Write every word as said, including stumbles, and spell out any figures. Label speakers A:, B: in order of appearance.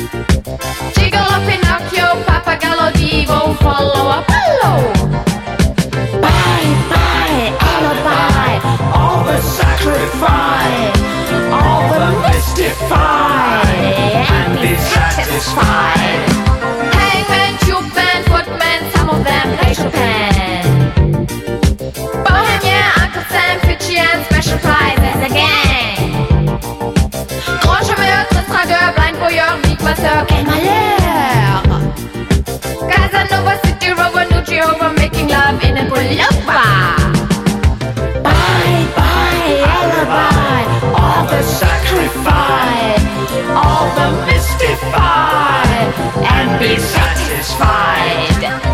A: Gigolo, Pinocchio, Pappagallo, Divo, follow Apollo.
B: Bye, bye, alibi, all the sacrifice, all the mystify, and be satisfied.
A: Hangman, Tube-man, Footman, some of them play Chopin. Bohemian, Uncle Sam, Fidschi and Special Prizes again. Grand Chômeur, Triste Dragueur, Blind Voyeur, Big Master, quel malheur. Casanova, City Rover, Nucci over, making love in a pullover.
B: Bye, bye, alibi, all the sacrifice, all the mystify, and be satisfied.